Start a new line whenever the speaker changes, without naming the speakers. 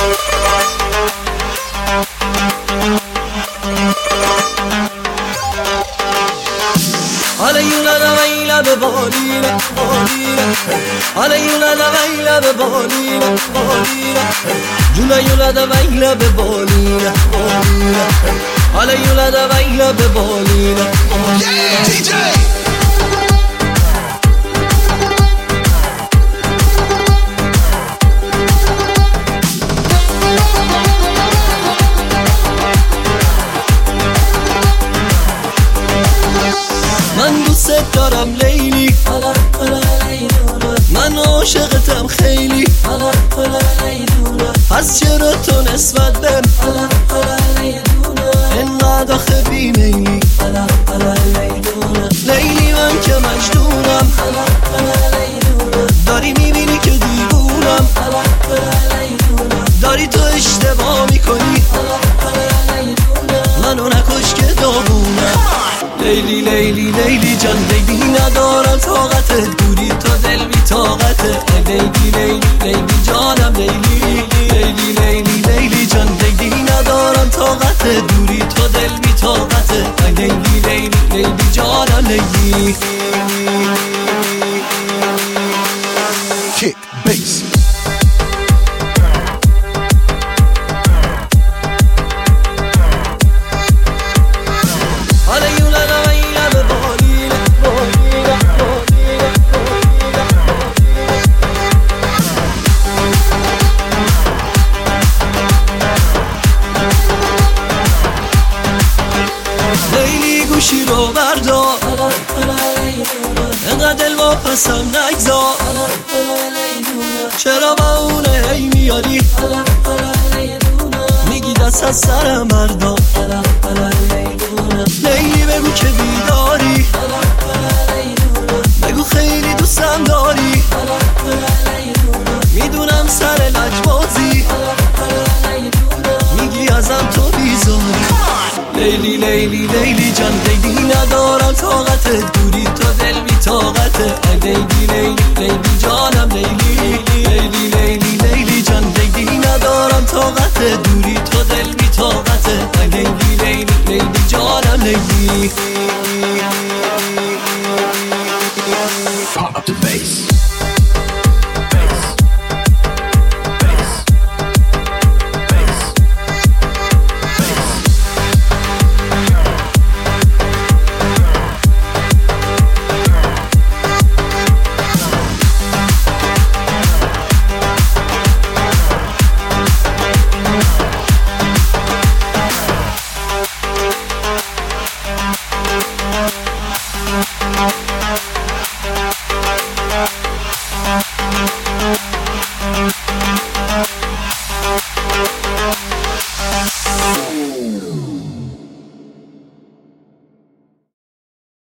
Alayula da baila be bolina, bolina. Alayula da baila be bolina, bolina. Yula da baila be bolina, bolina. Alayula da baila be bolina, bolina.
Yeah, DJ.
من دوست دارم لیلی، من عاشقتم خیلی، پس چرا تو نسبت بهم انقدر آخه بیمیلی؟ لیلی من که مجنونم، داری میبینی که دیوونم، داری تو اشتباه میکنی، منو نکش که داغونم. لیلی لیلی لیلی جان، لیلی ندارم طاقتت، دوری تو دل بی طاقته. لیلی لیلی لیلی جانم، لیلی لیلی لیلی لیلی جان، لیلی ندارم طاقتت، دوری تو دل بی طاقته. لیلی لیلی لیلی جانم، لیلی.
Kick, bass.
لیلی گوشی رو بردار، انقدر دل واپسم نگذار، چرا با اونه هی میاری، میگی دست از سرم بردار. لیلی بگو که بیداری، بگو خیلی دوستم داری، میدونم سر لجبازی، میگی ازم تو بیزاری. لیلی لیلی لیلی جان، لیلی ندارم طاقتت، دوری تو دل بی طاقته. لیلی لیلی لیلی جانم، لیلی